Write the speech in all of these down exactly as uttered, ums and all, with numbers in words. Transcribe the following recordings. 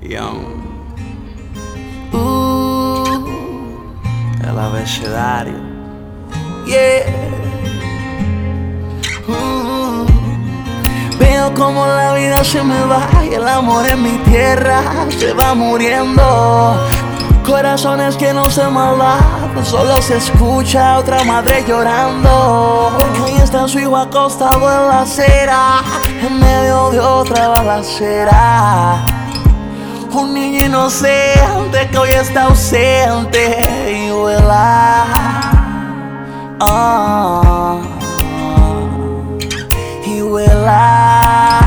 Young. Uh, el abecedario. Yeah. Uh, veo como la vida se me va y el amor en mi tierra se va muriendo. Corazones que no se maldan, solo se escucha otra madre llorando. Porque ahí está su hijo acostado en la acera, en medio de otra balacera. Un niño inocente que hoy está ausente y vuela. Ah, y vuela.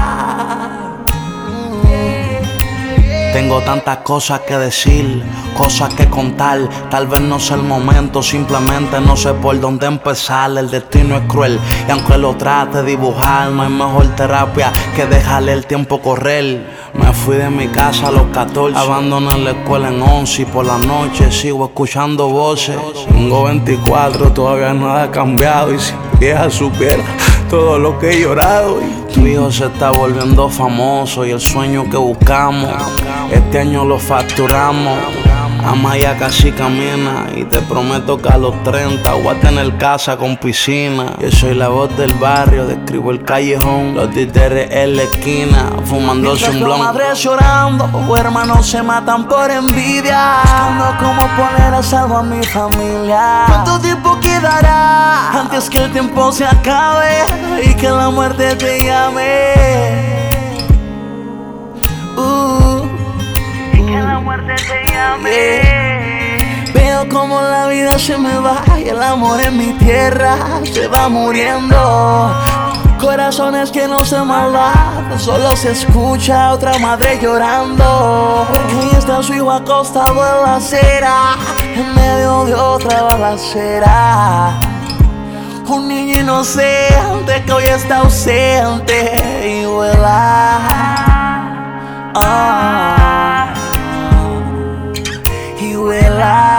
Tengo tantas cosas que decir, cosas que contar. Tal vez no sea el momento, simplemente no sé por dónde empezar. El destino es cruel y aunque lo trate de dibujar, no hay mejor terapia que dejarle el tiempo correr. Me fui de mi casa a los catorce, abandoné la escuela en once y por la noche sigo escuchando voces. Tengo veinticuatro, todavía nada ha cambiado y si mi vieja supiera todo lo que he llorado. Y tu hijo se está volviendo famoso y el sueño que buscamos este año lo facturamos. Ama ya casi camina y te prometo que a los treinta voy a tener casa con piscina. Yo soy la voz del barrio, describo el callejón, los títeres en la esquina, fumándose un blon. Madres llorando, o hermanos se matan por envidia, buscando cómo poner a salvo a mi familia. ¿Cuánto tiempo quedará antes que el tiempo se acabe y que la muerte te llame? Uh, y que la muerte te llame. Yeah. Veo como la vida se me va y el amor en mi tierra se va muriendo. Corazones que no se maldan, solo se escucha otra madre llorando. Porque ahí está su hijo acostado en la acera, en medio de otra balacera. Un niño inocente que hoy está ausente y vuela. Ah, y vuela.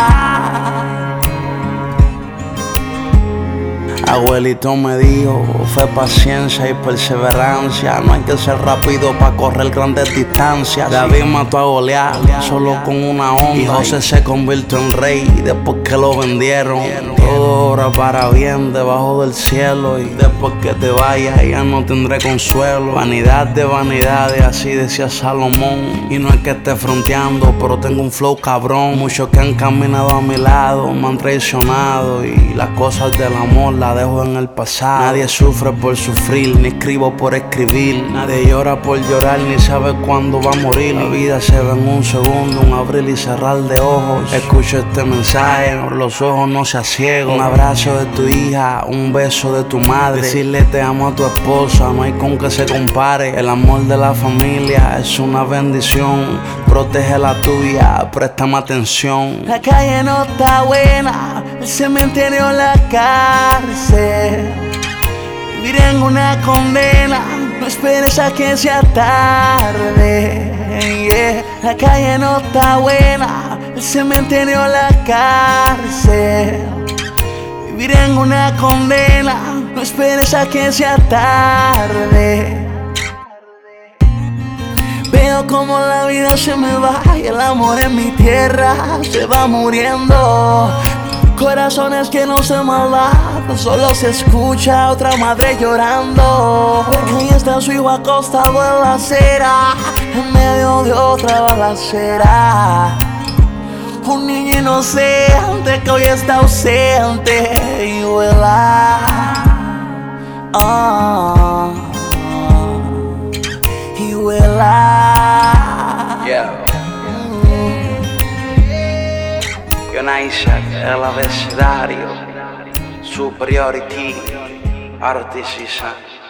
Abuelito me dijo, fue paciencia y perseverancia. No hay que ser rápido para correr grandes distancias. David mató a Goliat solo con una onda y José se convirtió en rey después que lo vendieron. Todo obra para bien debajo del cielo y después que te vayas ya no tendré consuelo. Vanidad de vanidades, así decía Salomón. Y no es que esté fronteando, pero tengo un flow cabrón. Muchos que han caminado a mi lado me han traicionado y las cosas del amor las dejo en el pasado. Nadie sufre por sufrir, ni escribo por escribir. Nadie llora por llorar, ni sabe cuándo va a morir. La vida se ve en un segundo, un abrir y cerrar de ojos. Escucho este mensaje, los ojos no se ciegos. Un abrazo de tu hija, un beso de tu madre. Decirle te amo a tu esposa, no hay con que se compare. El amor de la familia es una bendición. Protege la tuya, préstame atención. La calle no está buena, el cementerio la cárcel. Vivir en una condena, no esperes a que sea tarde. Yeah. La calle no está buena, el cementerio la cárcel. Vivir en una condena, no esperes a que sea tarde. Veo como la vida se me va y el amor en mi tierra se va muriendo. Corazones que no se maldan, solo se escucha otra madre llorando. Porque ahí está su hijo acostado en la acera, en medio de otra balacera. Un niño inocente que hoy está ausente y vuela. Ah, y vuela. Yeah. Isaac, el abecedario, superiority, artisan.